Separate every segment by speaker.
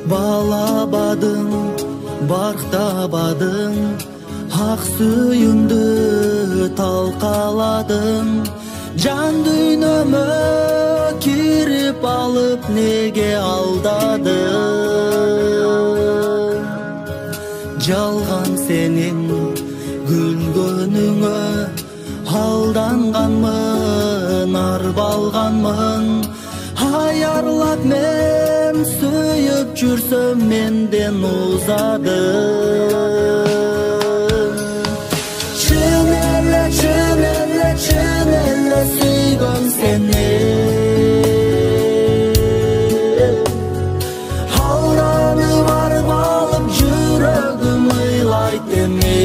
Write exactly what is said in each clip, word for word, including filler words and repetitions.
Speaker 1: Балабадың, барктабадың, ак сүйүмдү талкаладың. Жан дүйнөмө кирип алып неге алдадың? Жалган сенин күлгөнүңө алданганмын, арбалганмын. Аярлап мен сүйүп жүрсөм менден узадың. Чын эле, чын эле, чын эле сүйгөн сени. Алданып барып алып жүрөгүм ыйлайт эми.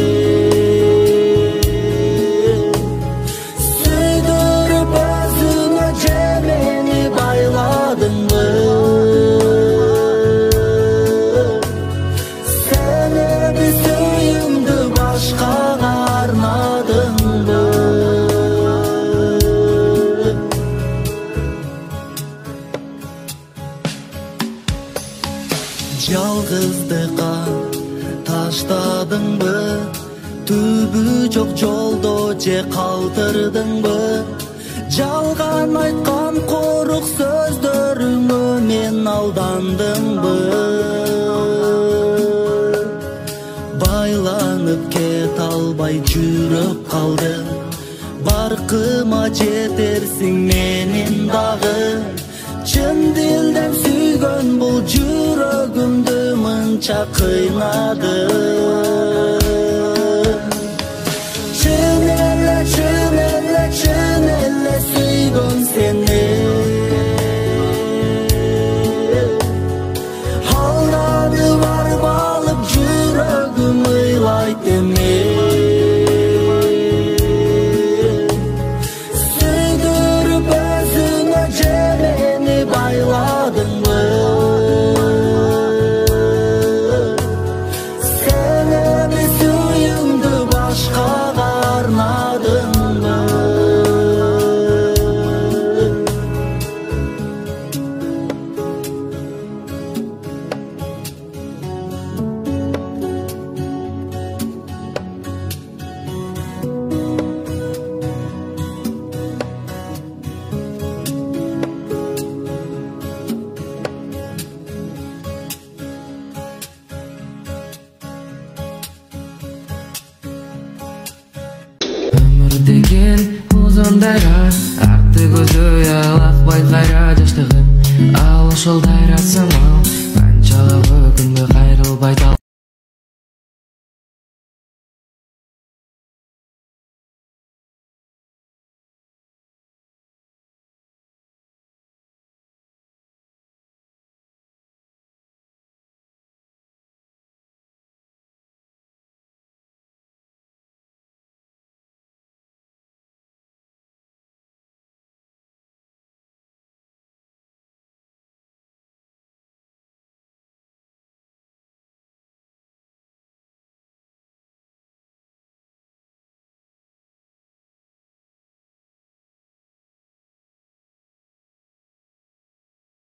Speaker 1: Жалгыздыкка таштадыңбы? Түбү жок жолдо же калтырдыңбы? Жалган айткан корук сөздөрүңө мен алдандымбы? Байланып кете албай жүрөк калды. Баркыма жетерсиң менин дагы. Чын дилден сүйгөн бул жүрөгүмдү мынча кыйнады.